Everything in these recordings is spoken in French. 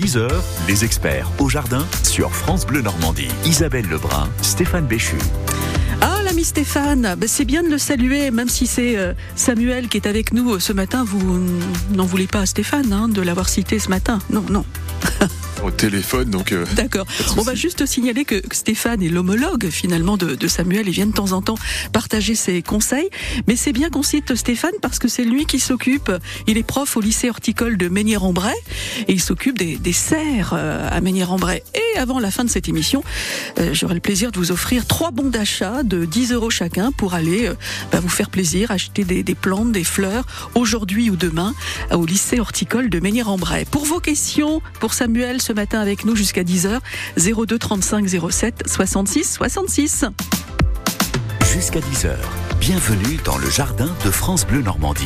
10h, les experts au jardin sur France Bleu Normandie. Isabelle Lebrun, Stéphane Béchu. Ah, l'ami Stéphane, c'est bien de le saluer, même si c'est Samuel qui est avec nous ce matin. Vous n'en voulez pas à Stéphane de l'avoir cité ce matin? Non. Au téléphone, donc... D'accord. On va juste signaler que Stéphane est l'homologue finalement de Samuel et vient de temps en temps partager ses conseils. Mais c'est bien qu'on cite Stéphane parce que c'est lui qui s'occupe, il est prof au lycée horticole de Mesnières-en-Bray et il s'occupe des serres à Mesnières-en-Bray. Et avant la fin de cette émission, j'aurai le plaisir de vous offrir 3 bons d'achat de 10 € chacun pour aller vous faire plaisir, acheter des plantes, des fleurs aujourd'hui ou demain au lycée horticole de Mesnières-en-Bray. Pour vos questions, pour Samuel ce matin avec nous jusqu'à 10h, 02 35 07 66 66. Jusqu'à 10h, bienvenue dans le jardin de France Bleu Normandie.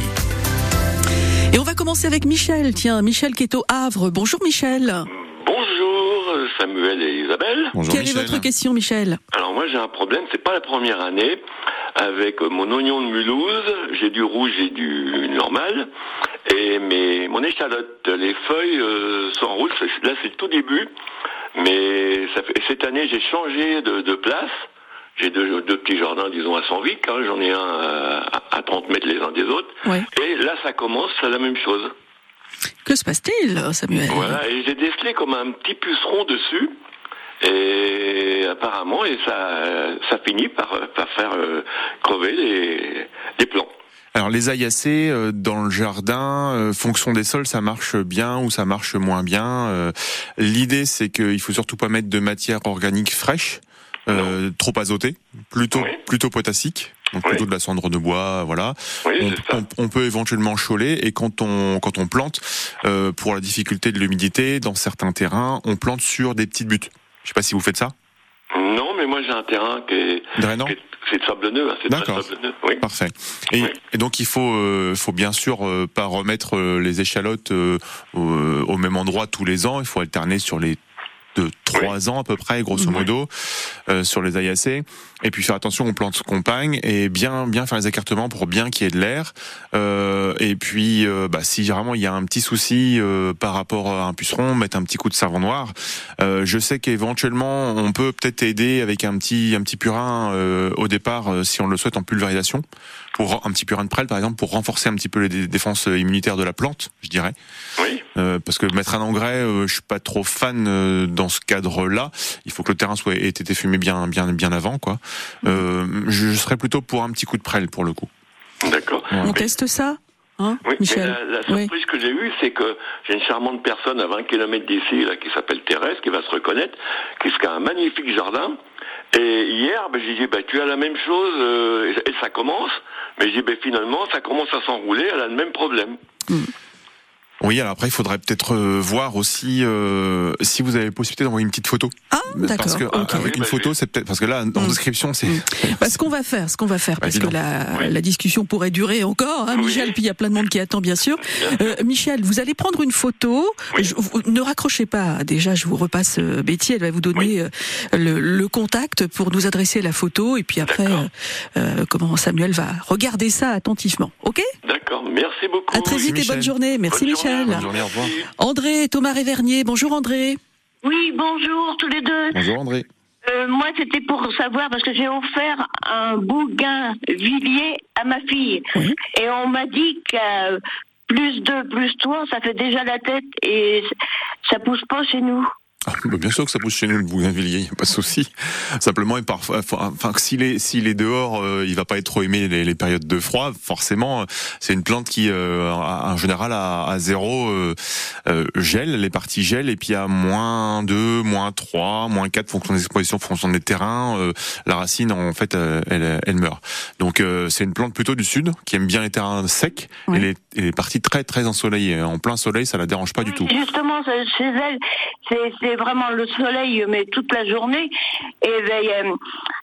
Et on va commencer avec Michel. Tiens, Michel qui est au Havre. Bonjour Michel. Bonjour Samuel et Isabelle. Bonjour Quelle Michel. est votre question Michel? Alors moi j'ai un problème, c'est pas la première année. Avec mon oignon de Mulhouse, j'ai du rouge et du normal. Et mon échalote, les feuilles sont rouges. Là c'est le tout début. Mais cette année j'ai changé de place. J'ai deux petits jardins, disons, à 100 vic. J'en ai un à 30 mètres les uns des autres. Ouais. Et là ça commence, c'est la même chose. Que se passe-t-il, Samuel? Voilà, et j'ai décelé comme un petit puceron dessus. Et apparemment, ça finit par faire crever les plants. Alors les aillacées dans le jardin, fonction des sols, ça marche bien ou ça marche moins bien. L'idée, c'est qu'il faut surtout pas mettre de matière organique fraîche, trop azotée, plutôt potassique. Donc plutôt de la cendre de bois, voilà. Oui, on peut éventuellement choler et quand on plante, pour la difficulté de l'humidité, dans certains terrains, on plante sur des petites buttes. Je sais pas si vous faites ça. Non, mais moi j'ai un terrain c'est sablonneux, c'est D'accord. très sablonneux. Oui. Parfait. Et donc il faut bien sûr pas remettre les échalotes au même endroit tous les ans. Il faut alterner sur les 3 ans à peu près, grosso modo, sur les aillacées. Et puis faire attention aux plantes compagnes et bien faire les écartements pour bien qu'il y ait de l'air. Et puis si vraiment il y a un petit souci par rapport à un puceron, mettre un petit coup de savon noir. Je sais qu'éventuellement on peut peut-être aider avec un petit purin au départ si on le souhaite en pulvérisation, pour un petit purin de prêle par exemple, pour renforcer un petit peu les défenses immunitaires de la plante, je dirais. Oui. Parce que mettre un engrais, je suis pas trop fan dans ce cadre-là. Il faut que le terrain ait été fumé bien avant, quoi. Je serais plutôt pour un petit coup de prêle pour le coup. D'accord. On teste ça, Oui, Michel? mais la surprise que j'ai eue, c'est que j'ai une charmante personne à 20 km d'ici, là, qui s'appelle Thérèse, qui va se reconnaître, qui a un magnifique jardin. Et hier, j'ai dit, tu as la même chose, et ça commence. Mais j'ai dit, finalement, ça commence à s'enrouler, elle a le même problème. Oui, alors après, il faudrait peut-être voir aussi si vous avez la possibilité d'envoyer une petite photo. Ah, d'accord. Parce que avec une photo, c'est peut-être parce que là, en description, c'est. Ce qu'on va faire, parce évident. que la discussion pourrait durer encore, Michel. Puis il y a plein de monde qui attend, bien sûr. Michel, vous allez prendre une photo. Oui. Ne raccrochez pas. Déjà, je vous repasse Betty. Elle va vous donner le contact pour nous adresser la photo. Et puis après, Samuel va regarder ça attentivement. Ok? D'accord. Merci beaucoup. À très vite et bonne journée. Merci Bonne Michel. Bonne journée, au revoir. André, Thomas Révernier. Bonjour André. Oui, bonjour tous les deux. Bonjour André. Moi, c'était pour savoir, parce que j'ai offert un bougainvillier à ma fille. Oui. Et on m'a dit que plus 2, plus 3, ça fait déjà la tête et ça pousse pas chez nous. Bien sûr que ça pousse chez nous le bougainvillier, y a pas de souci. Simplement, parfois, s'il est dehors, il va pas être trop aimé les périodes de froid. Forcément, c'est une plante qui, en général, à 0 gèle, les parties gèlent, et puis à -2, -3, -4, fonction des expositions, fonction des terrains, la racine, en fait, elle meurt. Donc, c'est une plante plutôt du sud qui aime bien les terrains secs et les parties très très ensoleillées. En plein soleil, ça la dérange pas du tout. Justement, chez elle, c'est vraiment le soleil, mais toute la journée. Et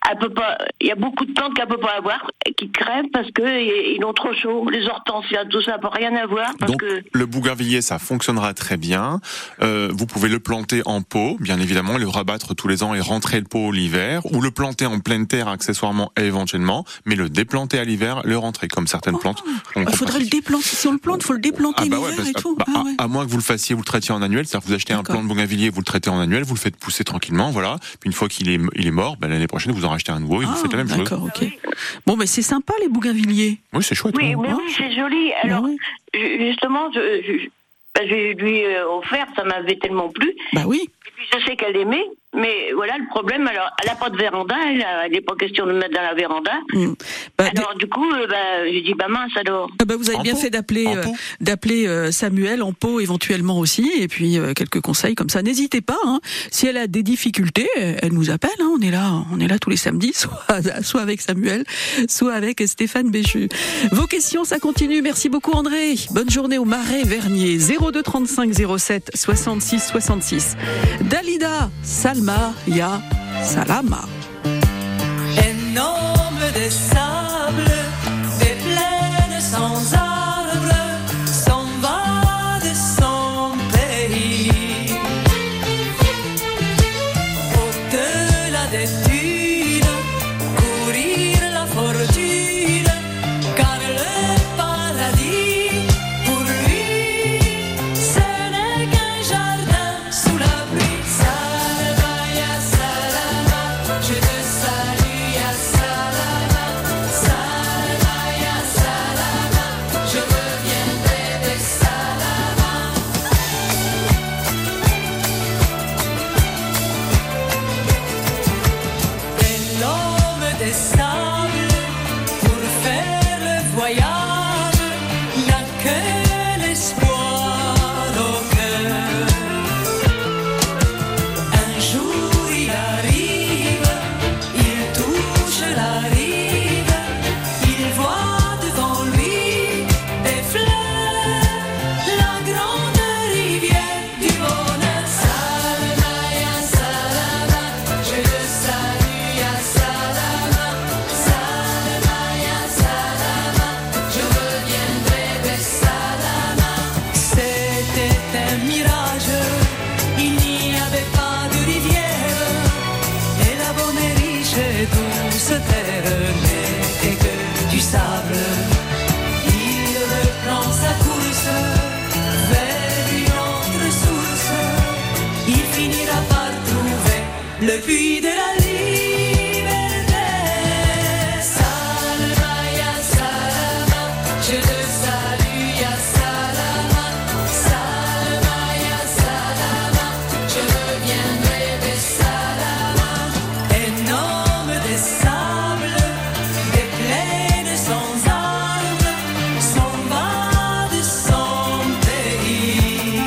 elle peut pas. Il y a beaucoup de plantes qu'elle peut pas avoir, qui crèvent parce que ils ont trop chaud. Les hortensias, tout ça, peut rien avoir parce Donc, que. le bougainvillier, ça fonctionnera très bien. Vous pouvez le planter en pot, bien évidemment, le rabattre tous les ans et rentrer le pot l'hiver, ou le planter en pleine terre accessoirement et éventuellement, mais le déplanter à l'hiver, le rentrer comme certaines plantes. Il faudrait le déplanter. Si on le plante, il faut le déplanter l'hiver et tout. À moins que vous le fassiez, vous le traitiez en annuel, c'est-à-dire que vous achetez un plant de bougainvillier, vous le traitez en annuel, vous le faites pousser tranquillement, voilà. Puis une fois qu'il est mort, l'année prochaine, vous en rachetez un nouveau et vous faites la même chose. D'accord, ok. Bon, mais c'est sympa les bougainvilliers. Oui, c'est chouette. Oui, mais oui, c'est joli. Alors, justement, je lui ai offert, ça m'avait tellement plu. Bah oui. Et puis je sais qu'elle aimait, mais voilà le problème. Alors, elle n'a pas de véranda, elle n'est pas question de mettre dans la véranda. Alors, du coup, j'ai dit, mince alors. Vous avez bien fait d'appeler Samuel en pot éventuellement aussi, et puis quelques conseils comme ça. N'hésitez pas, hein. Si elle a des difficultés, elle nous appelle. Hein. On est là tous les samedis, soit avec Samuel, soit avec Stéphane Béchu. Vos questions, ça continue. Merci beaucoup André. Bonne journée au Marais Vernier. 02 35 07 66 66. Dalida, Salma, Ya, Salama. Énorme des sables, des plaines sans arbres, s'en va de son pays. Au-delà des dunes, courir la fortune, car le paradis, pour lui, ce n'est qu'un jardin sous la pluie. Salama, ya salama, je te salue, ya salama. Salama, ya salama, je reviendrai de Salama. Et l'homme des sables, pour faire le voyage, n'a que l'espoir au cœur. Un jour il arrive, il touche la rive, il voit devant lui des fleurs, la grande rivière du bonheur. Salama, ya salama, je te salue, ya salama. Salama, ya salama, je reviendrai de Salama. C'était un mirage, il n'y avait pas de rivière, et la bonne et riche et douce terre n'était que du sable. Il reprend sa course vers une autre source, il finira par trouver le puits de la liberté. Salama, ya salama, je te salue, ya salama. Salama, ya salama, je reviendrai de Salama. Énorme des sables, des plaines sans arbres, s'en va de son pays.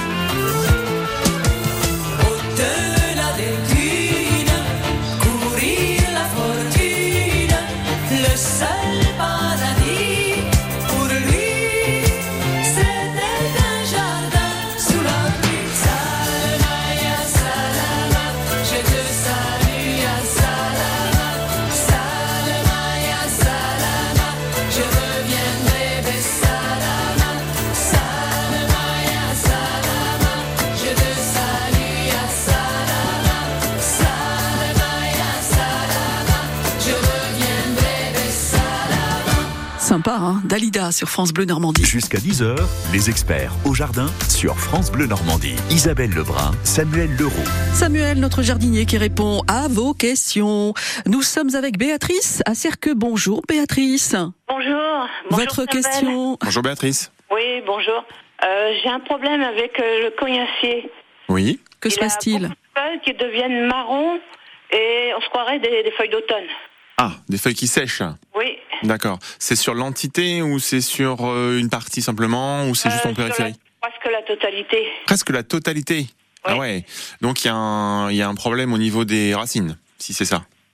Au-delà des dunes, courir la fortune, le seul paradis, pour lui, c'était un jardin sous la pluie. Salama, ya salama, je te salue, ya salama. Salama, ya salama, je reviendrai de Salama. Salama, ya salama, je te salue, ya salama. Salama, ya salama, je reviendrai de Salama. Sympa, hein. Dalida sur France Bleu Normandie. Jusqu'à 10h, les experts au jardin sur France Bleu Normandie. Isabelle Lebrun, Samuel Leroux. Samuel, notre jardinier qui répond à vos questions. Nous sommes avec Béatrice à Cerqueux. Bonjour Béatrice. Bonjour. Votre Samuel. question. Bonjour Béatrice. Oui, bonjour. J'ai un problème avec le cognacier. Oui. Que se passe-t-il? Il a beaucoup de feuilles qui deviennent marron et on se croirait des feuilles d'automne. Ah, des feuilles qui sèchent. Oui. D'accord. C'est sur l'entité ou c'est sur une partie simplement ou c'est juste en périphérie? Presque la totalité. Presque la totalité. Ah ouais. Donc il y a un problème au niveau des racines, si c'est ça. C'est les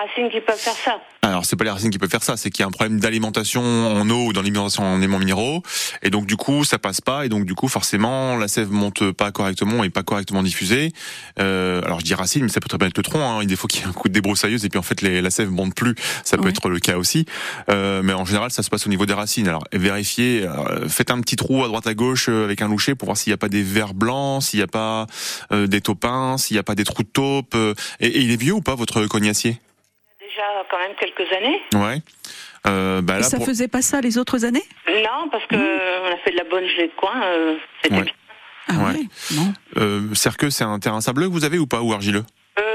racines qui peuvent faire ça. Alors c'est pas les racines qui peuvent faire ça, c'est qu'il y a un problème d'alimentation en eau ou d'alimentation en éléments minéraux, et donc du coup ça passe pas, et donc du coup forcément la sève monte pas correctement et pas correctement diffusée. Alors je dis racines, mais ça peut très bien être le tronc. Hein. Des fois qu'il y a un coup de débroussailleuse et puis en fait la sève monte plus, ça peut être le cas aussi. Mais en général ça se passe au niveau des racines. Alors vérifiez, faites un petit trou à droite à gauche avec un loucher pour voir s'il n'y a pas des vers blancs, s'il n'y a pas des taupins, s'il n'y a pas des trous de taupe. Et il est vieux ou pas votre cognacier? Déjà quand même quelques années. Ouais. Là, ça faisait pas ça les autres années? Non, parce que on a fait de la bonne gelée de coin. C'était bien. Ah ouais. Non. Cerqueux, c'est un terrain sableux que vous avez ou pas, ou argileux?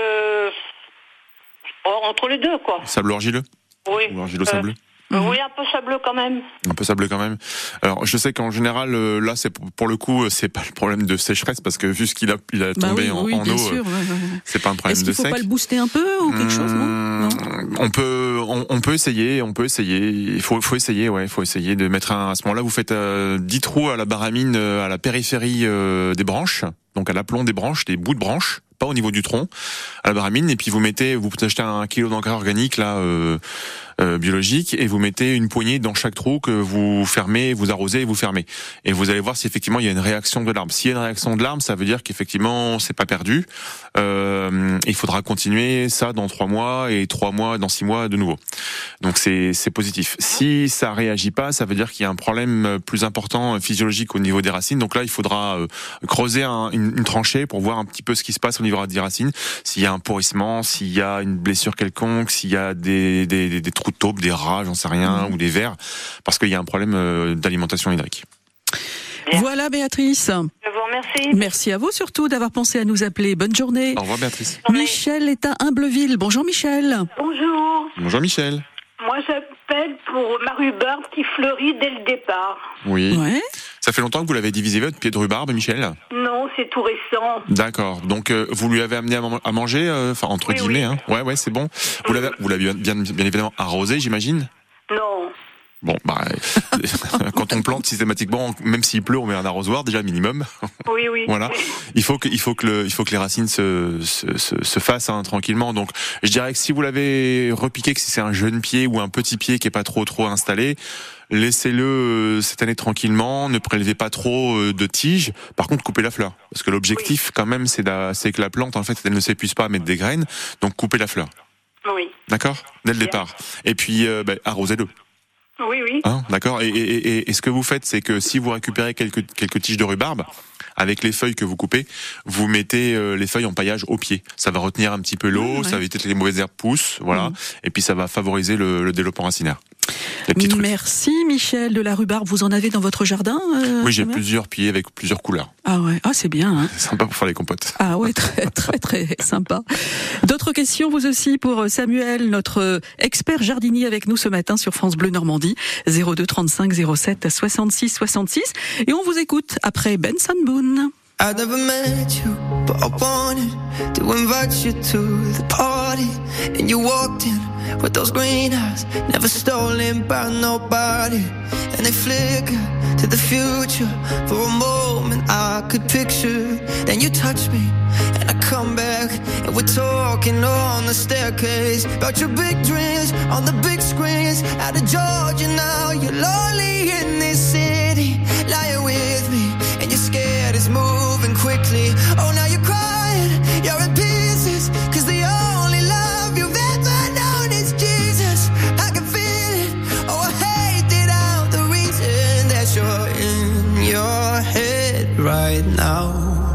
Entre les deux, quoi. Sable argileux? Oui. Ou argilo-sableux? Oui, un peu sableux quand même. Un peu sableux quand même. Alors, je sais qu'en général, là, c'est pour le coup, c'est pas le problème de sécheresse parce que vu ce qu'il a tombé en eau, sûr, c'est pas un problème de sec. Est-ce qu'il faut pas le booster un peu ou quelque chose, non? On peut essayer. Il faut essayer, il faut essayer de mettre à ce moment-là. Vous faites 10 trous à la baramine, à la périphérie des branches, donc à l'aplomb des branches, des bouts de branches, pas au niveau du tronc, à la baramine, et puis vous achetez 1 kilo d'engrais organique là. Biologique, et vous mettez une poignée dans chaque trou que vous fermez, vous arrosez et vous fermez. Et vous allez voir si effectivement il y a une réaction de l'arbre. S'il y a une réaction de l'arbre, ça veut dire qu'effectivement c'est pas perdu. Il faudra continuer ça dans 3 mois et 3 mois dans 6 mois de nouveau. Donc c'est positif. Si ça réagit pas, ça veut dire qu'il y a un problème plus important physiologique au niveau des racines. Donc là, il faudra creuser une tranchée pour voir un petit peu ce qui se passe au niveau des racines. S'il y a un pourrissement, s'il y a une blessure quelconque, s'il y a des trous de taupe, des rats, j'en sais rien, ou des vers, parce qu'il y a un problème d'alimentation hydrique. Voilà Béatrice. Je vous remercie. Merci à vous surtout d'avoir pensé à nous appeler. Bonne journée. Au revoir Béatrice. Michel est à Humbleville. Bonjour Michel. Bonjour. Bonjour Michel. Moi j'appelle pour ma rhubarbe qui fleurit dès le départ. Oui. Ouais. Ça fait longtemps que vous l'avez divisé votre pied de rhubarbe, Michel? Non, c'est tout récent. D'accord. Donc vous lui avez amené à manger, enfin entre guillemets. Hein. Ouais, c'est bon. Vous l'avez bien évidemment arrosé, j'imagine? Non. Bon, quand on plante systématiquement, même s'il pleut, on met un arrosoir déjà minimum. Oui. Voilà. Il faut que les racines se fassent tranquillement. Donc, je dirais que si vous l'avez repiqué, que si c'est un jeune pied ou un petit pied qui est pas trop installé, laissez-le cette année tranquillement. Ne prélevez pas trop de tiges. Par contre, coupez la fleur, parce que l'objectif quand même, c'est que la plante en fait, elle ne s'épuise pas à mettre des graines. Donc, coupez la fleur. Oui. D'accord, dès le départ. Et puis, arrosez-le. Oui. D'accord. Et ce que vous faites, c'est que si vous récupérez quelques tiges de rhubarbe, avec les feuilles que vous coupez, vous mettez les feuilles en paillage au pied. Ça va retenir un petit peu l'eau, ça va éviter que les mauvaises herbes poussent, voilà. Et puis ça va favoriser le développement racinaire. Merci Michel de la rhubarbe. Vous en avez dans votre jardin? Oui, j'ai plusieurs pieds avec plusieurs couleurs. Ah ouais, c'est bien. Hein. C'est sympa pour faire les compotes. Ah ouais, très sympa. D'autres questions vous aussi pour Samuel, notre expert jardinier avec nous ce matin sur France Bleu Normandie, 02 35 07 66 66. Et on vous écoute après Benson Boone. I never met you, but I wanted to invite you to the party. And you walked in with those green eyes, never stolen by nobody. And they flicker to the future. For a moment I could picture. Then you touch me and I come back, and we're talking on the staircase about your big dreams on the big screens. Out of Georgia now, you're lonely in this city, lying with me, and you're scared it's moving quickly. Oh, now you're crying, you're in pieces, 'cause the only love you've ever known is Jesus. I can feel it, oh I hate it out, the reason that you're in your head right now,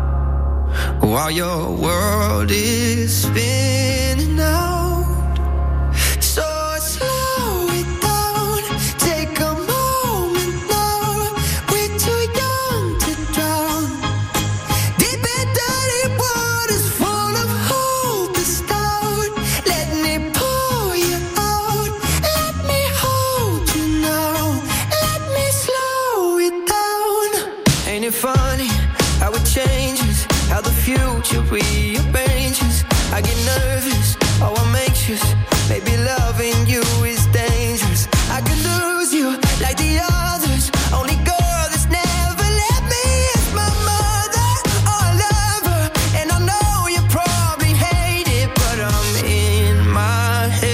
while your world is spinning out. So slow it down, take a moment now. We're too young to drown. Deep and dirty waters full of hope is down. Let me pour you out. Let me hold you now. Let me slow it down. Ain't it funny how it changes, how the future rearranges? I get nervous, oh I'm anxious. Maybe loving you is dangerous. I could lose you like the others. Only girl that's never let me is my mother. Oh I love her, and I know you probably hate it, but I'm in my head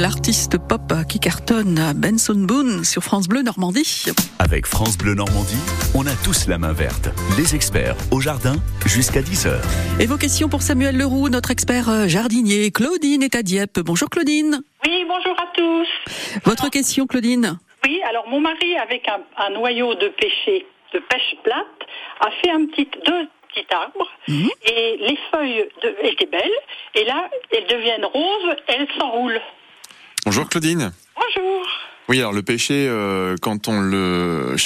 l'artiste pop qui cartonne, Benson Boone, sur France Bleu Normandie. Avec France Bleu Normandie, on a tous la main verte. Les experts au jardin jusqu'à 10h. Et vos questions pour Samuel Leroux, notre expert jardinier. Claudine est à Dieppe. Bonjour Claudine. Oui, bonjour à tous. Votre question, Claudine? Oui, alors mon mari, avec un noyau de pêche plate, a fait deux petits arbres, et les feuilles étaient belles, et là, elles deviennent roses, elles s'enroulent. Bonjour Claudine. Bonjour. Oui, alors le pêcher, quand on le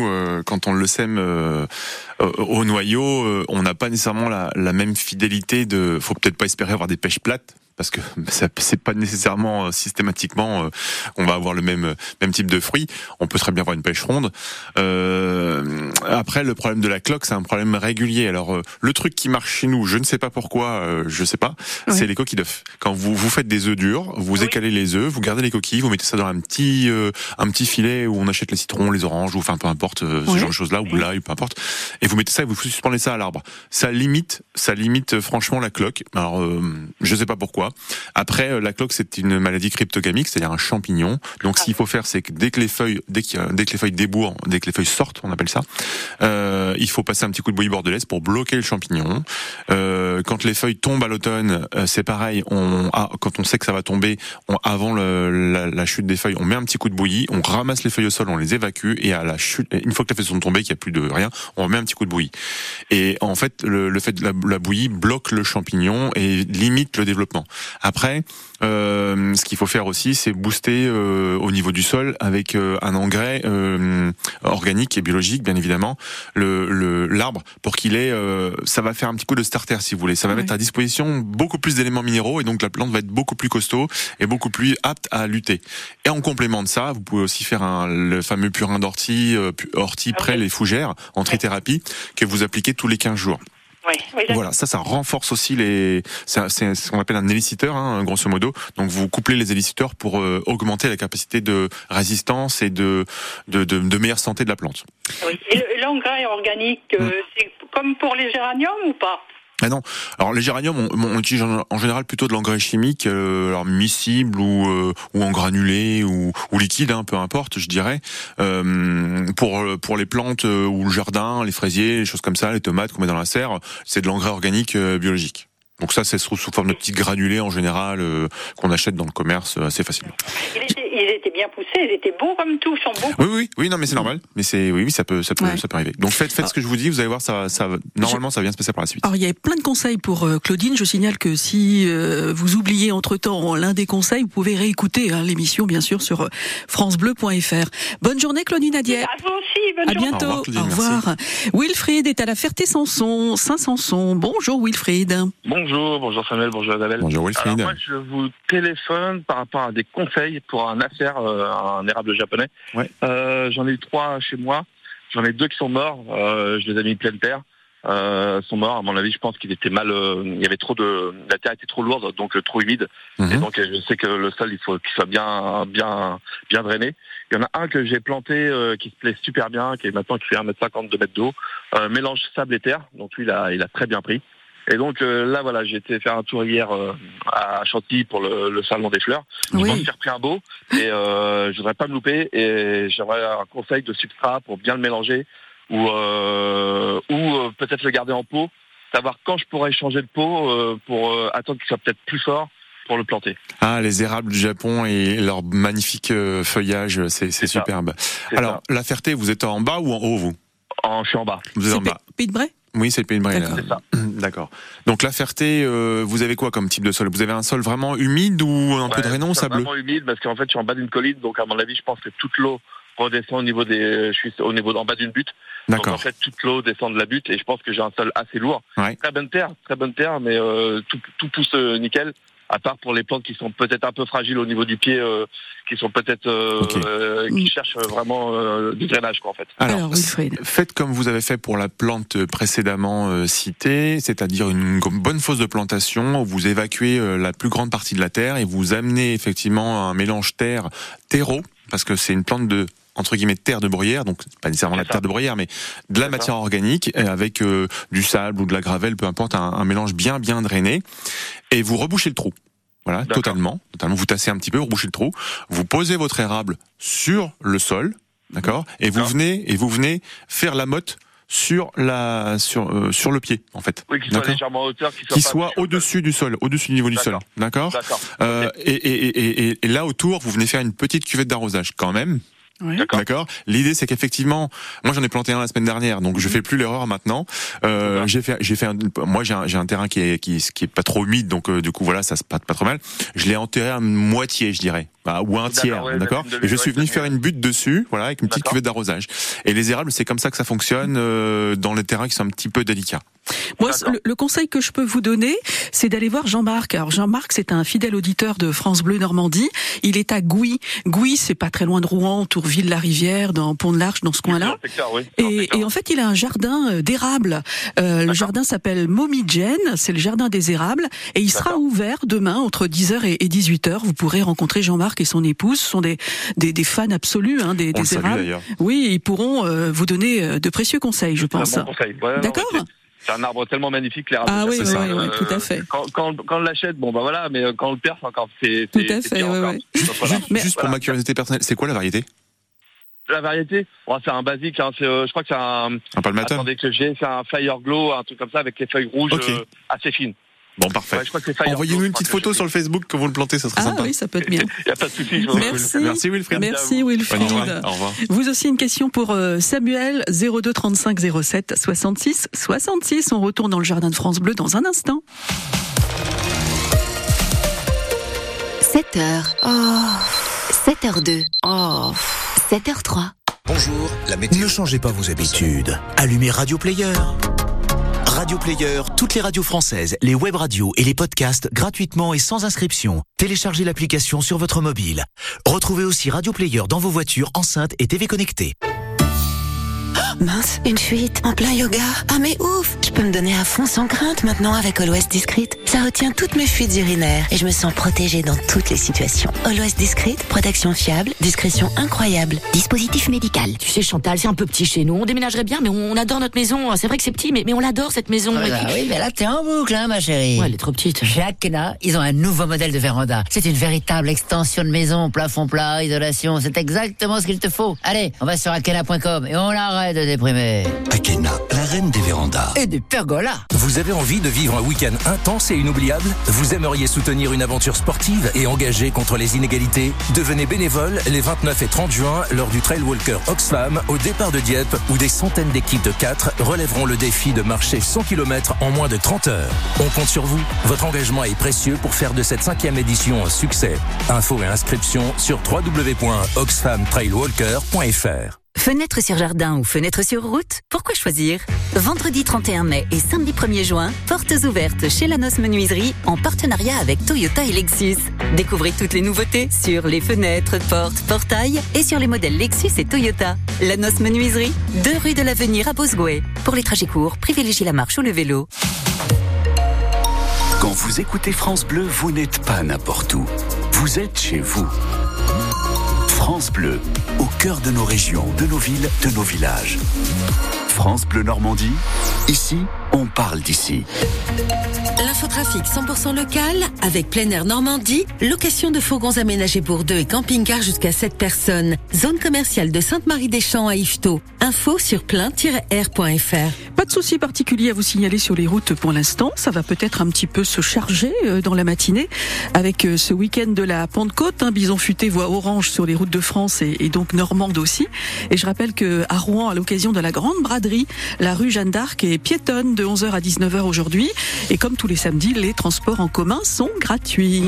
sème au noyau, on n'a pas nécessairement la même fidélité faut peut-être pas espérer avoir des pêches plates, parce que c'est pas nécessairement systématiquement on va avoir le même type de fruit. On peut très bien avoir une pêche ronde. Après, le problème de la cloque, c'est un problème régulier. Alors le truc qui marche chez nous, je ne sais pas pourquoi, c'est les coquilles d'œufs. Quand vous faites des œufs durs, vous écalez les œufs, vous gardez les coquilles, vous mettez ça dans un petit filet où on achète les citrons, les oranges, ou enfin peu importe ce genre de choses là, ou l'ail, peu importe. Et vous mettez ça et vous suspendez ça à l'arbre. Ça limite franchement la cloque. Alors je sais pas pourquoi. Après, la cloque, c'est une maladie cryptogamique, c'est-à-dire un champignon. Donc, ce qu'il faut faire, c'est que dès que les feuilles débourrent, dès que les feuilles sortent, on appelle ça, il faut passer un petit coup de bouillie bordelaise pour bloquer le champignon. Quand les feuilles tombent à l'automne, c'est pareil. Quand on sait que ça va tomber, avant la chute des feuilles, on met un petit coup de bouillie, on ramasse les feuilles au sol, on les évacue, et à la chute, une fois que les feuilles sont tombées, qu'il n'y a plus de rien, on remet un petit coup de bouillie. Et en fait, le fait de la bouillie bloque le champignon et limite le développement. Après, ce qu'il faut faire aussi, c'est booster au niveau du sol avec un engrais organique et biologique, bien évidemment, l'arbre, pour qu'il ait, ça va faire un petit coup de starter, si vous voulez. Ça va mettre à disposition beaucoup plus d'éléments minéraux, et donc la plante va être beaucoup plus costaud et beaucoup plus apte à lutter. Et en complément de ça, vous pouvez aussi faire le fameux purin d'ortie, prêle et fougères en trithérapie, que vous appliquez tous les 15 jours. Oui, voilà, ça renforce aussi c'est ce qu'on appelle un éliciteur, grosso modo. Donc vous couplez les éliciteurs pour augmenter la capacité de résistance et de meilleure santé de la plante. Oui. Et l'engrais organique, c'est comme pour les géraniums ou pas? Ah non. Alors les géraniums, on utilise en général plutôt de l'engrais chimique, alors miscible ou en granulé ou liquide, peu importe, je dirais. Pour les plantes ou le jardin, les fraisiers, les choses comme ça, les tomates qu'on met dans la serre, c'est de l'engrais organique biologique. Donc ça, c'est sous forme de petits granulés en général qu'on achète dans le commerce assez facilement. Ils étaient bien poussés, ils étaient beaux comme tout, ils sont beaux. Oui, non, mais c'est normal. Mais ça peut arriver. Donc faites ce que je vous dis, vous allez voir, normalement, ça vient se passer par la suite. Alors il y a plein de conseils pour Claudine. Je signale que si vous oubliez entre-temps l'un des conseils, vous pouvez réécouter l'émission, bien sûr, sur francebleu.fr. Bonne journée, Claudine à Dieppe. À vous aussi, bonne journée. À bientôt. Au revoir, Claudine, au revoir. Wilfried est à la Ferté-Saint-Sanson. Bonjour Wilfried. Bonjour Samuel, bonjour Isabelle. Bonjour Wilfried. Alors moi je vous téléphone par rapport à des conseils pour un érable japonais. Ouais. J'en ai eu 3 chez moi, j'en ai 2 qui sont morts, je les ai mis pleine terre. Sont morts, à mon avis, je pense qu'il était mal, il y avait la terre était trop lourde, donc trop humide. Et donc je sais que le sol, il faut qu'il soit bien drainé. Il y en a un que j'ai planté qui se plaît super bien, qui fait 1m50, 2 mètres d'eau, mélange sable et terre, donc lui il a très bien pris. Et donc là voilà, j'ai été faire un tour hier à Chantilly pour le salon des fleurs. Je m'en suis repris un beau et je voudrais pas me louper, et j'aurais un conseil de substrat pour bien le mélanger ou peut-être le garder en pot, savoir quand je pourrais changer de pot pour attendre qu'il soit peut-être plus fort pour le planter. Ah, les érables du Japon et leur magnifique feuillage, c'est superbe. Alors la Ferté, vous êtes en bas ou en haut, vous? Je suis en bas. Vous êtes en bas. Pays de Bray? Oui, c'est le Pays de Bray. C'est ça. D'accord. Donc la Ferté, vous avez quoi comme type de sol? Vous avez un sol vraiment humide ou un peu drainant ou sableux? Vraiment humide, parce qu'en fait je suis en bas d'une colline, donc à mon avis je pense que toute l'eau redescend je suis en bas d'une butte. D'accord. Donc en fait toute l'eau descend de la butte, et je pense que j'ai un sol assez lourd. Ouais. Très bonne terre, mais tout pousse nickel. À part pour les plantes qui sont peut-être un peu fragiles au niveau du pied, qui sont peut-être qui cherchent vraiment du drainage, quoi, en fait. Alors faites comme vous avez fait pour la plante précédemment citée, c'est-à-dire une bonne fosse de plantation où vous évacuez la plus grande partie de la terre et vous amenez effectivement un mélange terreau, parce que c'est une plante de entre guillemets terre de bruyère, donc pas nécessairement la terre de bruyère, mais de la matière organique avec du sable ou de la gravelle, peu importe, un mélange bien drainé, et vous rebouchez le trou. Voilà, totalement. Vous tassez un petit peu, vous bouchez le trou, vous posez votre érable sur le sol, d'accord, et vous venez faire la motte sur le pied, en fait. Oui, qui soit légèrement en hauteur, qui soit au-dessus du sol, au-dessus du niveau du sol, d'accord. Et là autour, vous venez faire une petite cuvette d'arrosage, quand même. Oui. D'accord. L'idée, c'est qu'effectivement, moi j'en ai planté un la semaine dernière, donc je fais plus l'erreur maintenant. Moi j'ai un terrain qui est pas trop humide, donc du coup voilà, ça se passe pas trop mal. Je l'ai enterré à moitié, je dirais, ou un tiers, d'accord. Et je suis venu faire une butte dessus, voilà, avec une petite cuvette d'arrosage. Et les érables, c'est comme ça que ça fonctionne dans les terrains qui sont un petit peu délicats. Moi, le conseil que je peux vous donner, c'est d'aller voir Jean-Marc. Alors Jean-Marc, c'est un fidèle auditeur de France Bleu Normandie. Il est à Gouy. Gouy, c'est pas très loin de Rouen, Tourville-la-Rivière, dans Pont-de-l'Arche, dans ce coin-là. Et en fait, il a un jardin d'érable. Le jardin s'appelle Momigène, c'est le jardin des érables, et il sera ouvert demain entre 10h et 18h. Vous pourrez rencontrer Jean-Marc et son épouse. Ce sont des fans absolus des érables. Oui, ils pourront vous donner de précieux conseils, je pense. Un bon conseil. D'accord. C'est un arbre tellement magnifique, l'érable. Ah oui, tout à fait. Quand on l'achète, voilà, mais quand on le perd, c'est encore, c'est tout à fait, Juste pour ma curiosité personnelle, c'est quoi la variété? La variété, c'est un basique, je crois que c'est un palmatum. Attendez que c'est un Fire Glow, un truc comme ça, avec les feuilles rouges assez fines. Bon, parfait. Envoyez-nous une petite photo sur le Facebook quand vous le plantez, ça serait sympa. Ah oui, ça peut être bien. Il n'y a pas de souci. Merci Wilfried. Merci Wilfried. Au revoir. Vous aussi une question pour Samuel, 02 35 07 66 66. On retourne dans le jardin de France Bleu dans un instant. 7h. Oh. 7h02. Oh. 7h03. Bonjour, la météo. Ne changez pas vos habitudes. Allumez Radio Player. Radio Player, toutes les radios françaises, les web radios et les podcasts gratuitement et sans inscription. Téléchargez l'application sur votre mobile. Retrouvez aussi Radio Player dans vos voitures, enceintes et TV connectées. Mince, une fuite en plein yoga. Ah mais ouf, je peux me donner à fond sans crainte maintenant avec Always Discreet. Ça retient toutes mes fuites urinaires et je me sens protégée dans toutes les situations. Always Discreet, protection fiable, discrétion incroyable. Dispositif médical. Tu sais Chantal, c'est un peu petit chez nous. On déménagerait bien, mais on adore notre maison. C'est vrai que c'est petit, mais on l'adore cette maison. Oui, mais là t'es en boucle, ma chérie. Ouais, elle est trop petite. Chez Akena, ils ont un nouveau modèle de véranda. C'est une véritable extension de maison, plafond plat, isolation. C'est exactement ce qu'il te faut. Allez, on va sur akena.com et on l'arrête de déprimer. Akena, la reine des vérandas. Et des pergolas. Vous avez envie de vivre un week-end intense et inoubliable? Vous aimeriez soutenir une aventure sportive et engagée contre les inégalités? Devenez bénévole les 29 et 30 juin lors du Trail Walker Oxfam au départ de Dieppe, où des centaines d'équipes de 4 relèveront le défi de marcher 100 km en moins de 30 heures. On compte sur vous. Votre engagement est précieux pour faire de cette 5e édition un succès. Infos et inscriptions sur www.oxfamtrailwalker.fr. Fenêtre sur jardin ou fenêtre sur route, pourquoi choisir? Vendredi 31 mai et samedi 1er juin, portes ouvertes chez La Noce Menuiserie en partenariat avec Toyota et Lexus. Découvrez toutes les nouveautés sur les fenêtres, portes, portails et sur les modèles Lexus et Toyota. La Noce Menuiserie, 2 rue de l'Avenir à Bosgouet. Pour les trajets courts, privilégiez la marche ou le vélo. Quand vous écoutez France Bleu, vous n'êtes pas n'importe où. Vous êtes chez vous. France Bleu, au cœur de nos régions, de nos villes, de nos villages. France Bleu Normandie, ici, on parle d'ici. L'infotrafic 100% local avec Plein Air Normandie, location de fourgons aménagés pour 2 et camping-car jusqu'à 7 personnes. Zone commerciale de Sainte-Marie-des-Champs à Yvetot. Info sur plein-air.fr. Pas de souci particulier à vous signaler sur les routes pour l'instant. Ça va peut-être un petit peu se charger dans la matinée avec ce week-end de la Pentecôte. Bison futé voie orange sur les routes de France et donc normande aussi. Et je rappelle que à Rouen, à l'occasion de la grande braderie, la rue Jeanne d'Arc est piétonne de 11h à 19h aujourd'hui. Et comme tous les samedis, les transports en commun sont gratuits.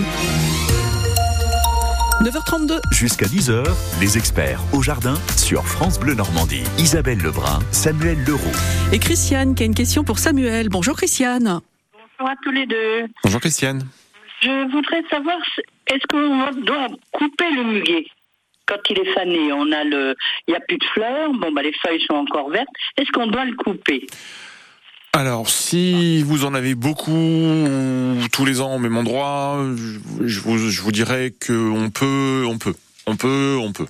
9h32. Jusqu'à 10h, les experts au jardin sur France Bleu Normandie. Isabelle Lebrun, Samuel Leroux. Et Christiane qui a une question pour Samuel. Bonjour Christiane. Bonjour à tous les deux. Bonjour Christiane. Je voudrais savoir, est-ce qu'on doit couper le muguet quand il est fané? Il n'y a plus de fleurs, les feuilles sont encore vertes. Est-ce qu'on doit le couper? Alors, si vous en avez beaucoup tous les ans au même endroit, je vous dirais que on peut.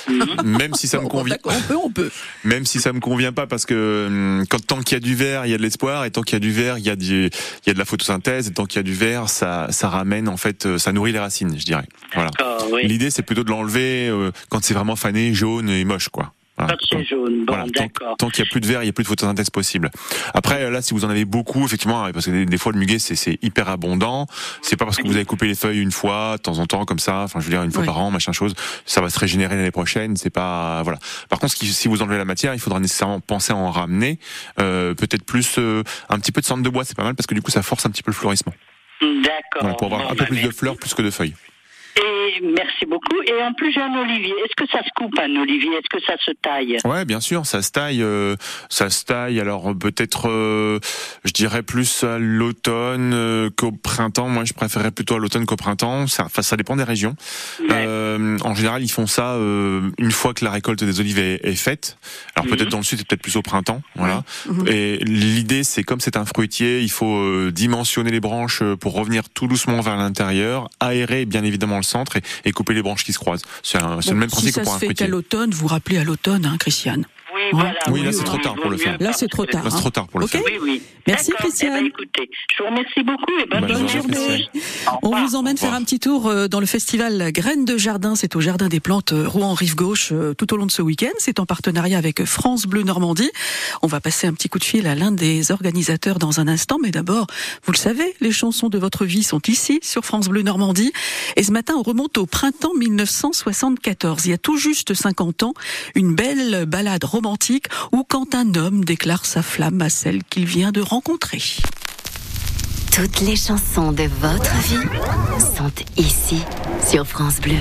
Même si ça me convient. On peut. Même si ça me convient pas, parce que tant qu'il y a du vert, il y a de l'espoir, et tant qu'il y a du vert, il y a de la photosynthèse, et tant qu'il y a du vert, ça ramène, en fait, ça nourrit les racines, je dirais. Voilà. Oui. L'idée, c'est plutôt de l'enlever quand c'est vraiment fané, jaune et moche, quoi. Voilà. Quand c'est jaune, bon, voilà, d'accord. Tant qu'il n'y a plus de vert, il n'y a plus de photosynthèse possible. Après, là, si vous en avez beaucoup, effectivement, parce que des fois le muguet c'est hyper abondant. C'est pas parce que vous avez coupé les feuilles une fois, de temps en temps, comme ça. Enfin, je veux dire, une fois par an, machin chose. Ça va se régénérer l'année prochaine. C'est pas, voilà. Par contre, si vous enlevez la matière, il faudra nécessairement penser à en ramener. Peut-être plus un petit peu de cendre de bois, c'est pas mal, parce que du coup, ça force un petit peu le fleurissement. D'accord. Voilà, pour avoir un peu plus de fleurs, plus que de feuilles. Et merci beaucoup. Et en plus, j'ai un olivier. Est-ce que ça se coupe, un olivier? Est-ce que ça se taille? Ouais, bien sûr, ça se taille. Alors peut-être, je dirais plus à l'automne qu'au printemps. Moi, je préférerais plutôt à l'automne qu'au printemps. Ça dépend des régions. Ouais. En général, ils font ça une fois que la récolte des olives est faite. Alors peut-être dans le sud, c'est peut-être plus au printemps. Voilà. Et l'idée, c'est comme c'est un fruitier, il faut dimensionner les branches pour revenir tout doucement vers l'intérieur, aérer bien évidemment le centre et couper les branches qui se croisent. C'est le même principe que pour un fruitier. Si ça se fait qu'à l'automne, vous rappelez à l'automne, Christiane. Oui, là c'est trop tard pour le faire. Là c'est trop tard. Là c'est trop tard pour le faire. Oui. Merci Christiane. Écoutez, je vous remercie beaucoup et bonne journée. On vous emmène faire un petit tour dans le festival Graines de Jardin. C'est au Jardin des Plantes Rouen-Rive-Gauche tout au long de ce week-end. C'est en partenariat avec France Bleu Normandie. On va passer un petit coup de fil à l'un des organisateurs dans un instant. Mais d'abord, vous le savez, les chansons de votre vie sont ici sur France Bleu Normandie. Et ce matin, on remonte au printemps 1974. Il y a tout juste 50 ans, une belle balade romantique où quand un homme déclare sa flamme à celle qu'il vient de rencontrer. Toutes les chansons de votre vie sont ici sur France Bleu.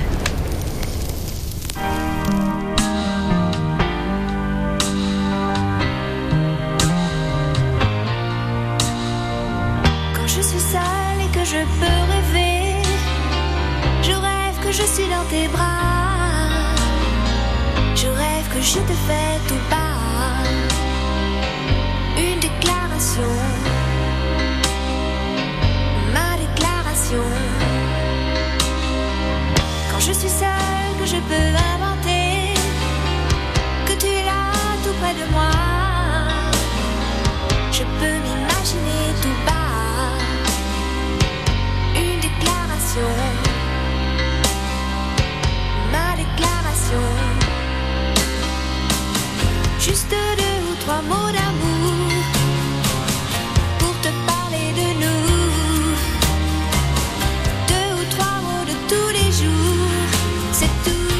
Quand je suis seule et que je peux rêver, je rêve que je suis dans tes bras. Je rêve que je te fais tout bas une déclaration, ma déclaration. Quand je suis seule, que je peux inventer que tu es là tout près de moi. Je peux m'imaginer tout bas une déclaration, ma déclaration. Juste 2 ou 3 mots d'amour pour te parler de nous. 2 ou 3 mots de tous les jours, c'est tout.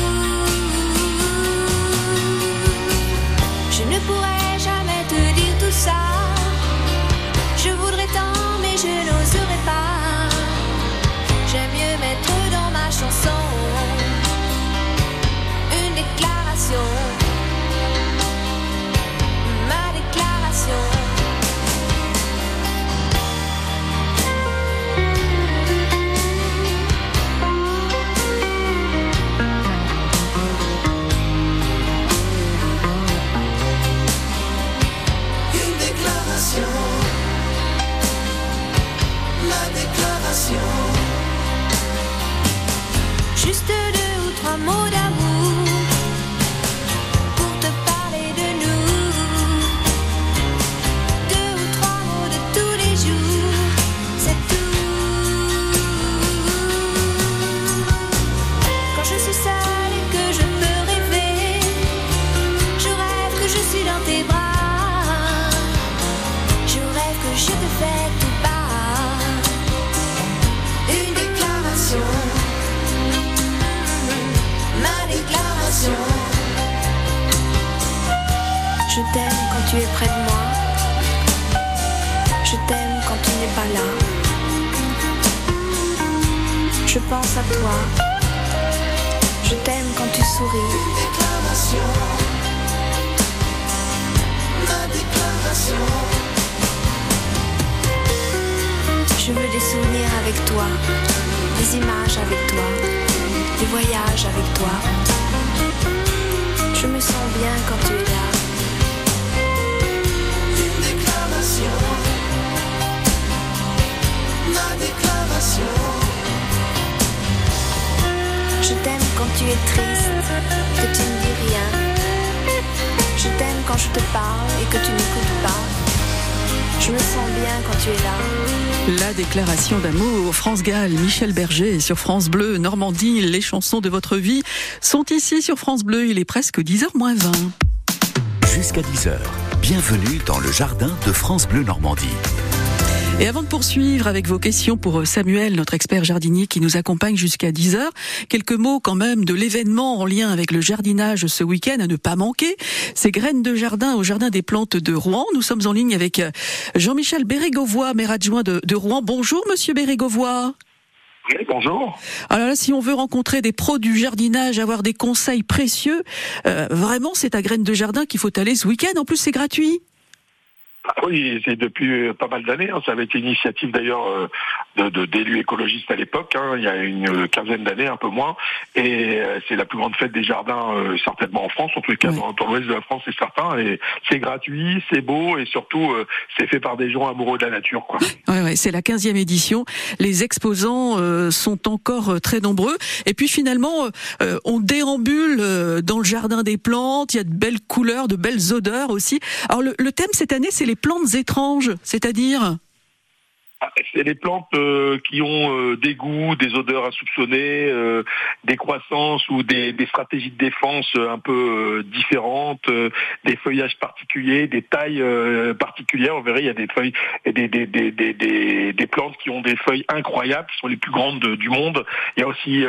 Je ne pourrais jamais te dire tout ça. Je voudrais tant mais je n'oserais pas. J'aime mieux mettre dans ma chanson une déclaration. Juste 2 ou 3 mots d'amour pour te parler de nous. 2 ou 3 mots de tous les jours, c'est tout. Quand je suis seule et que je peux rêver, je rêve que je suis dans tes bras. Je rêve que je te fais tout bas une déclaration. Ma déclaration. Je t'aime quand tu es près de moi. Je t'aime quand tu n'es pas là. Je pense à toi. Je t'aime quand tu souris. Déclaration. Ma déclaration. Je veux des souvenirs avec toi, des images avec toi, des voyages avec toi. Je me sens bien quand tu es là. Une déclaration, ma déclaration. Je t'aime quand tu es triste, que tu ne dis rien. Je t'aime quand je te parle et que tu n'écoutes pas. Je me sens bien quand tu es là. La déclaration d'amour, France Gall, Michel Berger sur France Bleu, Normandie, les chansons de votre vie sont ici sur France Bleu, il est presque 10h-20. Jusqu'à 10h, bienvenue dans le jardin de France Bleu Normandie. Et avant de poursuivre avec vos questions pour Samuel, notre expert jardinier qui nous accompagne jusqu'à 10h, quelques mots quand même de l'événement en lien avec le jardinage ce week-end à ne pas manquer. C'est Graines de jardin au Jardin des Plantes de Rouen. Nous sommes en ligne avec Jean-Michel Bérégovoy, maire adjoint de Rouen. Bonjour Monsieur Bérégovoy. Oui, bonjour. Alors là, si on veut rencontrer des pros du jardinage, avoir des conseils précieux, vraiment c'est à Graines de jardin qu'il faut aller ce week-end. En plus c'est gratuit. Oui, c'est depuis pas mal d'années. Ça avait été une initiative d'ailleurs d'élus écologistes à l'époque, il y a une quinzaine d'années, un peu moins. Et c'est la plus grande fête des jardins certainement en France, en tout cas dans l'ouest de la France, c'est certain. Et c'est gratuit, c'est beau et surtout c'est fait par des gens amoureux de la nature, quoi. Ouais, c'est la 15e édition. Les exposants sont encore très nombreux. Et puis finalement, on déambule dans le jardin des plantes. Il y a de belles couleurs, de belles odeurs aussi. Alors le thème cette année, c'est les plantes étranges, c'est-à-dire c'est les plantes qui ont des goûts, des odeurs insoupçonnées, des croissances ou des stratégies de défense un peu différentes, des feuillages particuliers, des tailles particulières. Vous verrez, il y a des feuilles, des plantes qui ont des feuilles incroyables, qui sont les plus grandes du monde. Il y a aussi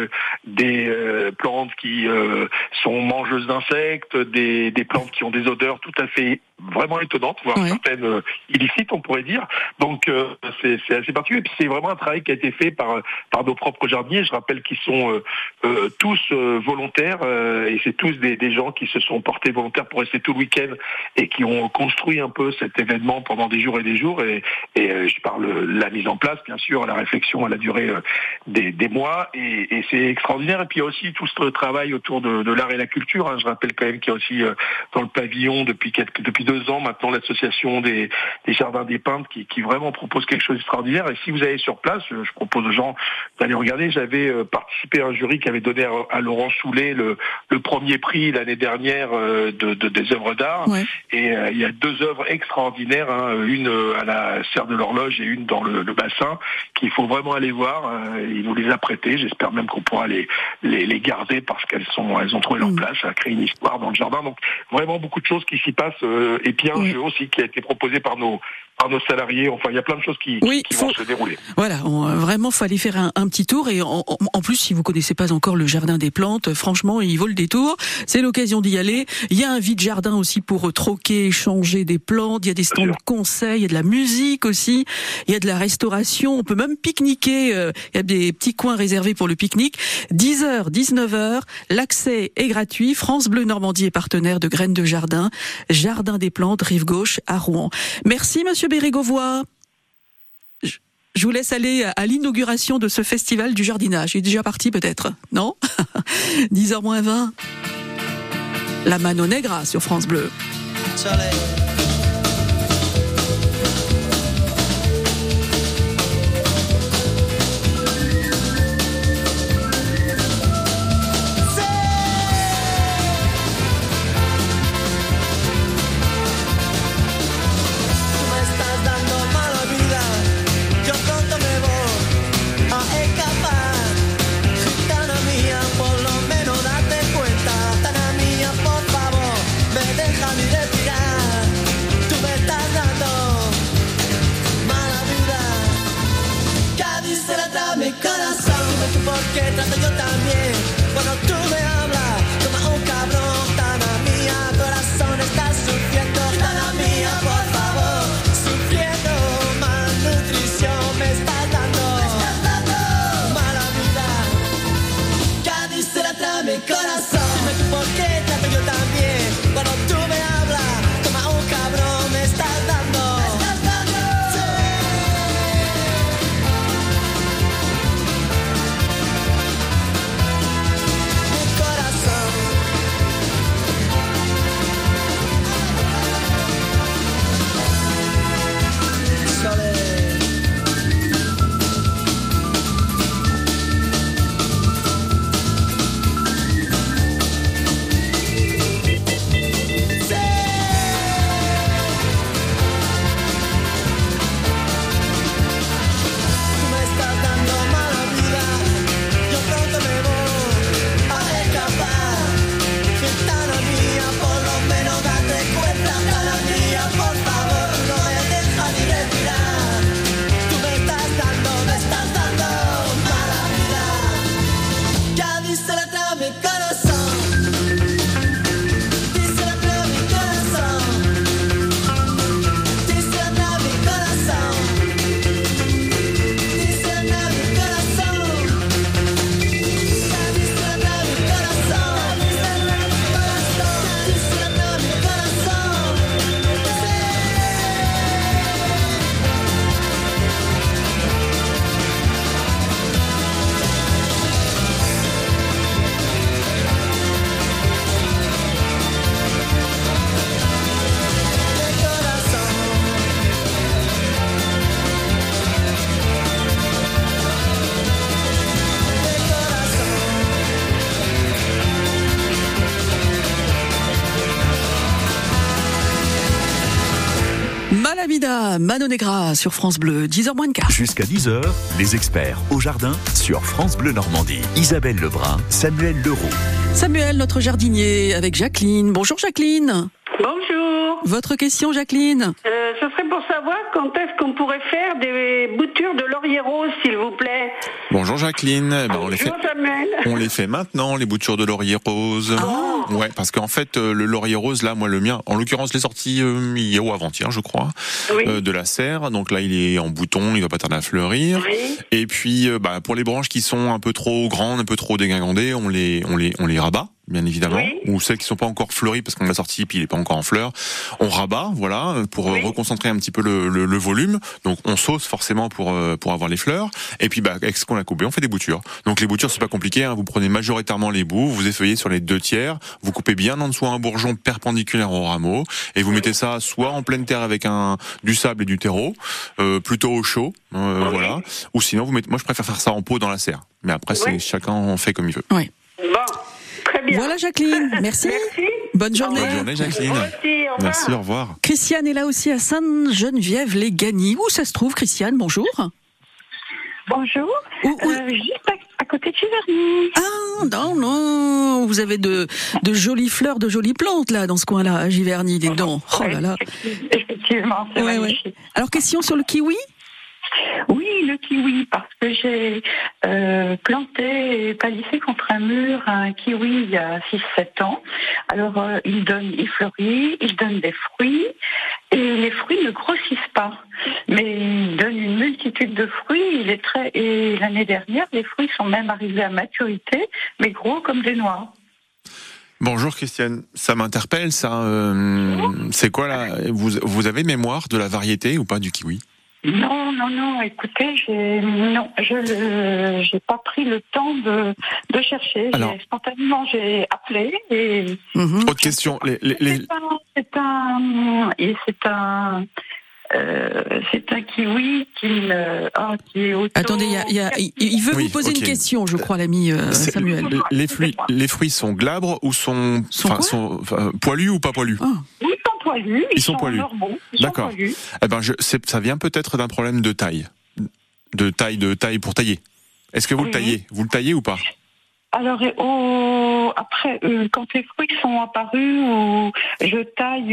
des plantes qui sont mangeuses d'insectes, des plantes qui ont des odeurs tout à fait vraiment étonnantes, voire certaines illicites, on pourrait dire. Donc c'est assez particulier. Et puis c'est vraiment un travail qui a été fait par nos propres jardiniers. Je rappelle qu'ils sont tous volontaires et c'est tous des gens qui se sont portés volontaires pour rester tout le week-end et qui ont construit un peu cet événement pendant des jours et des jours. Et je parle la mise en place, bien sûr, la réflexion, elle a duré des mois et c'est extraordinaire. Et puis il y a aussi tout ce travail autour de l'art et la culture. Je rappelle quand même qu'il y a aussi dans le pavillon depuis 2 ans maintenant l'association des jardins des peintres qui vraiment propose quelque chose d'extraordinaire. Et si vous allez sur place, je propose aux gens d'aller regarder. J'avais participé à un jury qui avait donné à Laurent Soulet le premier prix l'année dernière des œuvres d'art. Ouais. Et il y a 2 œuvres extraordinaires, une à la serre de l'horloge et une dans le bassin, qu'il faut vraiment aller voir. Il nous les a prêtées. J'espère même qu'on pourra les garder parce qu'elles ont trouvé leur place. Ça a créé une histoire dans le jardin. Donc vraiment beaucoup de choses qui s'y passent. Et puis un jeu aussi qui a été proposé par nos salariés. Enfin, il y a plein de choses qui vont se dérouler. Voilà, vraiment, faut aller faire un petit tour. Et en plus, si vous connaissez pas encore le jardin des plantes, franchement, il vaut le détour. C'est l'occasion d'y aller. Il y a un vide-jardin aussi pour troquer, échanger des plantes. Il y a des stands de conseils, il y a de la musique aussi. Il y a de la restauration. On peut même pique-niquer. Il y a des petits coins réservés pour le pique-nique. 10h, 19h. L'accès est gratuit. France Bleu Normandie est partenaire de Graines de jardin. Jardin des plantes, rive gauche à Rouen. Merci, Monsieur Bérégovoy. Je vous laisse aller à l'inauguration de ce festival du jardinage. Il est déjà parti peut-être, non? 10h-20. La Mano Negra sur France Bleu. Que trato yo también cuando tú me hablas como un cabrón. Tana mía, corazón está sufriendo. Tana mía, por favor, sufriendo. Malnutrición me estás dando. Mala vida. Cádiz se la trae mi corazón. Dime tú por qué trato yo también cuando tú me hablas como un cabrón. Me estás dando. Negra, Mano Negra sur France Bleu, 10h moins de quart. Jusqu'à 10h, les experts au jardin sur France Bleu Normandie. Isabelle Lebrun, Samuel Leroux. Samuel, notre jardinier, avec Jacqueline. Bonjour Jacqueline. Bonjour. Votre question Jacqueline? Ce serait pour savoir quand est-ce qu'on pourrait faire des boutures de laurier rose, s'il vous plaît. Bonjour Jacqueline. Bonjour Samuel. On les fait maintenant, les boutures de laurier rose. Oh. Ouais, parce qu'en fait, le laurier rose, là, moi, le mien, en l'occurrence, je l'ai sorti hier ou avant-hier, je crois, de la serre. Donc là, il est en bouton, il va pas tarder à fleurir. Oui. Et puis, pour les branches qui sont un peu trop grandes, un peu trop dégingandées, on les rabat, bien évidemment. Ou celles qui sont pas encore fleuries parce qu'on l'a sorti puis il est pas encore en fleurs. On rabat, voilà, pour reconcentrer un petit peu le volume. Donc on sauce forcément pour avoir les fleurs. Et puis avec ce qu'on a coupé, on fait des boutures. Donc les boutures c'est pas compliqué, hein. Vous prenez majoritairement les bouts, vous effeuillez sur les 2/3, vous coupez bien en dessous un bourgeon perpendiculaire au rameau et vous mettez ça soit en pleine terre avec du sable et du terreau, plutôt au chaud, voilà. Ou sinon moi je préfère faire ça en pot dans la serre. Mais après c'est chacun en fait comme il veut. Oui. Bon, très bien. Voilà Jacqueline, merci. Bonne journée. Bonne journée Jacqueline. Moi aussi, au revoir. Merci, au revoir. Christiane est là aussi à Sainte-Geneviève-les-Gagny. Où ça se trouve Christiane? Bonjour. Bonjour. Juste à côté de Giverny. Ah, non, vous avez de jolies fleurs, de jolies plantes là dans ce coin-là, à Giverny, les dents. Oh là là. Effectivement, c'est magnifique. Alors question sur le kiwi? Oui, le kiwi, parce que j'ai planté et palissé contre un mur un kiwi il y a 6-7 ans. Alors, il fleurit, il donne des fruits, et les fruits ne grossissent pas. Mais il donne une multitude de fruits, et l'année dernière, les fruits sont même arrivés à maturité, mais gros comme des noix. Bonjour Christiane, ça m'interpelle ça. C'est quoi là? Vous avez mémoire de la variété ou pas du kiwi? Non, écoutez, j'ai pas pris le temps de chercher. Spontanément, j'ai appelé et... Autre question. C'est un kiwi qui est auto... Attendez, il veut vous poser une question, je crois, l'ami Samuel. Les fruits sont glabres ou sont poilus ou pas poilus? Ils sont poilus. Ils sont poilus. Normaux. D'accord. Ça vient peut-être d'un problème de taille. De taille pour tailler. Est-ce que vous le taillez? Vous le taillez ou pas? Alors, après, quand les fruits sont apparus, je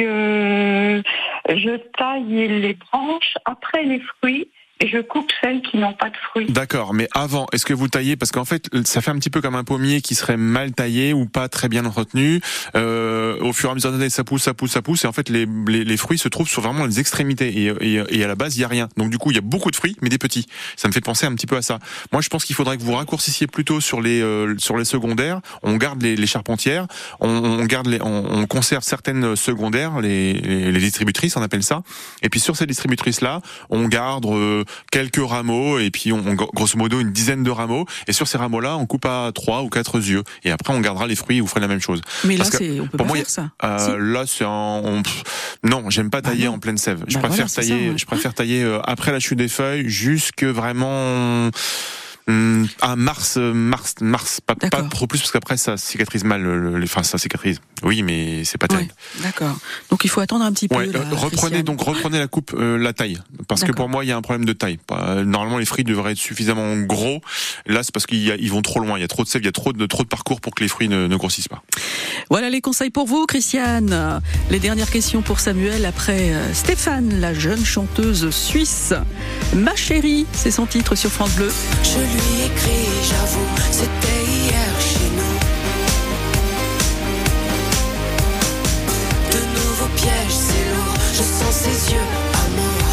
taille les branches après les fruits et je coupe celles qui n'ont pas de fruits. D'accord, mais avant, est-ce que vous taillez? Parce qu'en fait, ça fait un petit peu comme un pommier qui serait mal taillé ou pas très bien entretenu. Au fur et à mesure des années, ça pousse, et en fait, les fruits se trouvent sur vraiment les extrémités. Et à la base, il y a rien. Donc du coup, il y a beaucoup de fruits, mais des petits. Ça me fait penser un petit peu à ça. Moi, je pense qu'il faudrait que vous raccourcissiez plutôt sur les secondaires. On garde les charpentières, on conserve certaines secondaires, les distributrices, on appelle ça. Et puis sur ces distributrices-là, on garde quelques rameaux et puis grosso modo une dizaine de rameaux, et sur ces rameaux-là on coupe à 3 ou 4 yeux et après on gardera les fruits et vous ferez la même chose. Mais là on peut pas faire ça. Là c'est non, j'aime pas tailler en pleine sève. Je préfère tailler après la chute des feuilles jusque vraiment à mars, pas trop plus parce qu'après ça cicatrise mal. Ça cicatrise. Oui, mais c'est pas terrible. D'accord. Donc il faut attendre un petit peu. Reprenez la coupe, la taille, parce que pour moi il y a un problème de taille. Normalement les fruits devraient être suffisamment gros. Là c'est parce qu'ils vont trop loin. Il y a trop de sève, il y a trop de parcours pour que les fruits ne grossissent pas. Voilà les conseils pour vous, Christiane. Les dernières questions pour Samuel après Stéphane, la jeune chanteuse suisse. Ma chérie, c'est son titre sur France Bleu. Je lui écris, j'avoue, c'était hier chez nous. De nouveaux pièges, c'est lourd, je sens ses yeux, amour.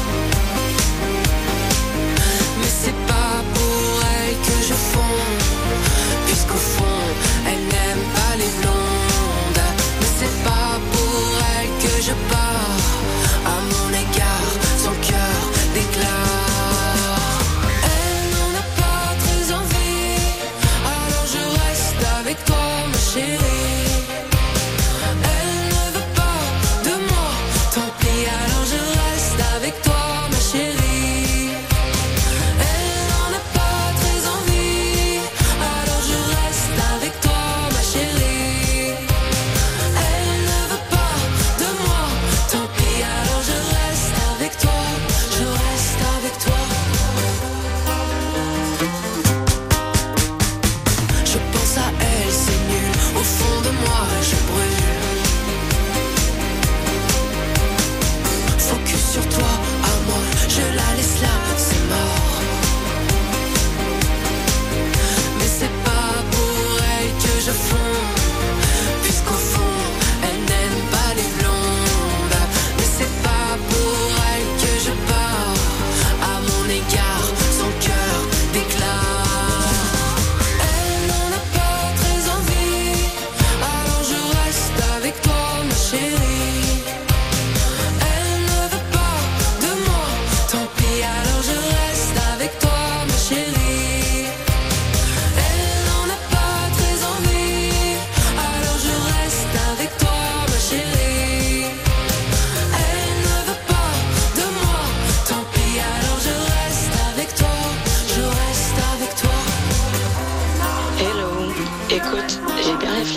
Mais c'est pas pour elle que je fonds, puisqu'au fond, elle n'aime pas les blondes. Mais c'est pas pour elle que je pars, à mon égard, son cœur déclare. Avec toi, ma chérie, elle ne veut pas de moi. Tant pis, alors je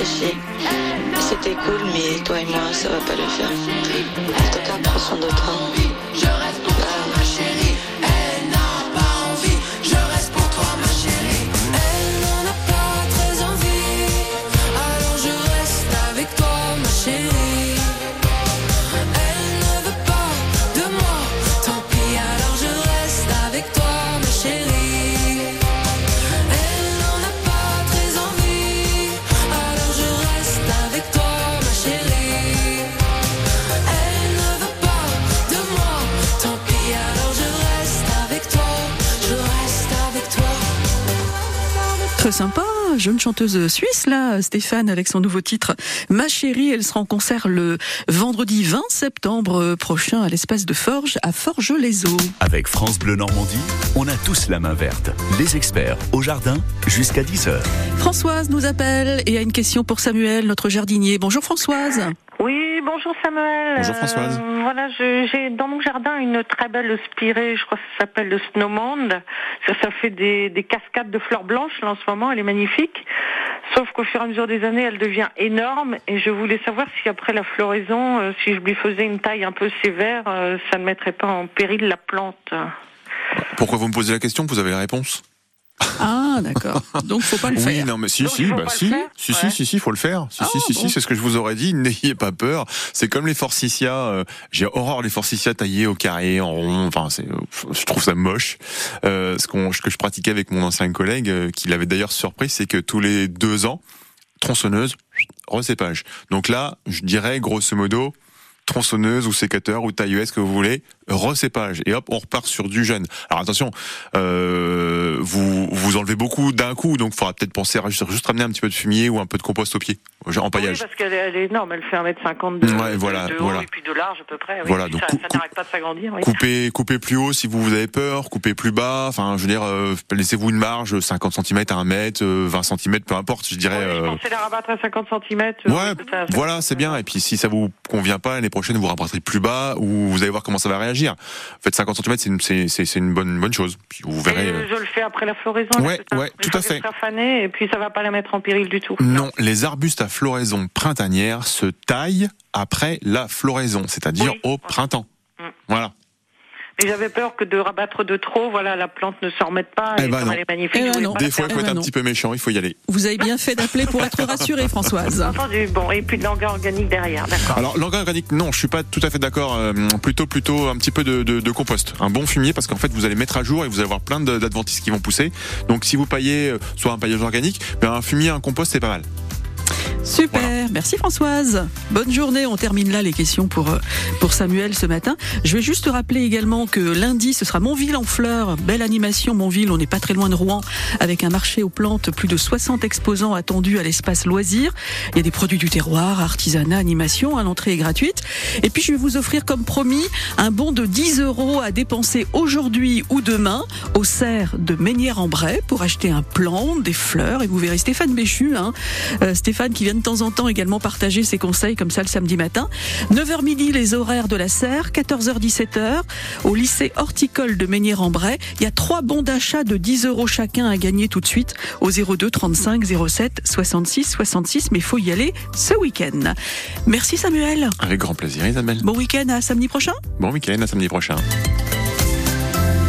apprécié. C'était cool, mais toi et moi, ça va pas le faire. En tout cas, prends soin de toi. Je reste pour toi, ma chérie. Elle n'a pas envie. Je reste pour toi, ma chérie. Elle n'en a pas très envie. Alors je reste avec toi, ma chérie. Elle ne veut pas de moi. Tant pis, alors je reste avec toi, ma chérie. Elle n'en a pas très envie. Alors je reste avec toi, ma chérie. Elle ne veut pas de moi. Tant pis, alors je reste avec toi. Je reste avec toi. Très sympa, jeune chanteuse suisse là, Stéphane, avec son nouveau titre Ma chérie. Elle sera en concert le vendredi 20 septembre prochain à l'espace de Forges à Forges-les-Eaux. Avec France Bleu Normandie, on a tous la main verte. Les experts au jardin jusqu'à 10h. Françoise nous appelle et a une question pour Samuel, notre jardinier. Bonjour Françoise. Oui, bonjour Samuel. Bonjour Françoise. Voilà, j'ai dans mon jardin une très belle spirée, je crois que ça s'appelle le Snowmond. Ça fait des cascades de fleurs blanches là en ce moment, elle est magnifique. Sauf qu'au fur et à mesure des années, elle devient énorme et je voulais savoir si après la floraison, si je lui faisais une taille un peu sévère, ça ne mettrait pas en péril la plante. Pourquoi vous me posez la question? Vous avez la réponse. Ah, d'accord. Donc, faut pas le faire. Oui, non, mais si, faut le faire. Si, c'est ce que je vous aurais dit. N'ayez pas peur. C'est comme les forsythias. J'ai horreur les forsythias taillés au carré, en rond. Enfin, je trouve ça moche. Ce que je pratiquais avec mon ancien collègue, qui l'avait d'ailleurs surpris, c'est que tous les 2 ans, tronçonneuse, recépage. Donc là, je dirais, grosso modo, tronçonneuse ou sécateur ou tailleuse, que vous voulez, recépage. Et hop, on repart sur du jeune. Alors attention, vous enlevez beaucoup d'un coup, donc il faudra peut-être penser à juste ramener un petit peu de fumier ou un peu de compost au pied, en paillage. Oui, parce qu'elle est énorme, elle fait 1m50 de haut et puis de large à peu près. Oui. Voilà, donc ça n'arrête pas de s'agrandir. Oui. Coupez plus haut si vous avez peur, coupez plus bas, enfin je veux dire, laissez-vous une marge, 50 cm à 1 mètre, 20 cm, peu importe, je dirais... je pensais la rabattre à 50 cm. Voilà, c'est bien, et puis si ça vous convient pas, l'année prochaine vous rabattrez plus bas, ou vous allez voir comment ça va réagir. En fait, 50 cm, c'est une bonne chose. Puis vous verrez. Je le fais après la floraison. Ouais, tout à fait. Et puis ça va pas la mettre en péril du tout. Non, les arbustes à floraison printanière se taillent après la floraison, c'est-à-dire au printemps. Voilà. Mais j'avais peur que de rabattre de trop, voilà, la plante ne s'en remette pas. Elle est magnifique. Des fois, il faut être un petit peu méchant, il faut y aller. Vous avez bien fait d'appeler pour être rassurée, Françoise. Entendu. Bon, et puis de l'engrais organique derrière, d'accord. Alors, l'engrais organique, non, je suis pas tout à fait d'accord. Plutôt un petit peu de compost. Un bon fumier, parce qu'en fait, vous allez mettre à jour et vous allez avoir plein d'adventices qui vont pousser. Donc, si vous paillez soit un paillage organique, un fumier, un compost, c'est pas mal. Super, voilà. Merci Françoise. Bonne journée, on termine là les questions pour Samuel ce matin. Je vais juste rappeler également que lundi ce sera Montville en fleurs, belle animation Montville, on n'est pas très loin de Rouen, avec un marché aux plantes, plus de 60 exposants attendus à l'espace loisirs. Il y a des produits du terroir, artisanat, animation, l'entrée est gratuite. Et puis je vais vous offrir comme promis un bon de 10 € à dépenser aujourd'hui ou demain au cerf de Mesnières-en-Bray pour acheter un plant, des fleurs, et vous verrez Stéphane Béchu, Stéphane qui vient de temps en temps également partager ses conseils comme ça le samedi matin. 9h midi, les horaires de la serre, 14h-17h, au lycée horticole de Mesnières-en-Bray. Il y a 3 bons d'achat de 10 € chacun à gagner tout de suite au 02 35 07 66 66, mais il faut y aller ce week-end. Merci Samuel. Avec grand plaisir Isabelle. Bon week-end, à samedi prochain. Bon week-end, à samedi prochain.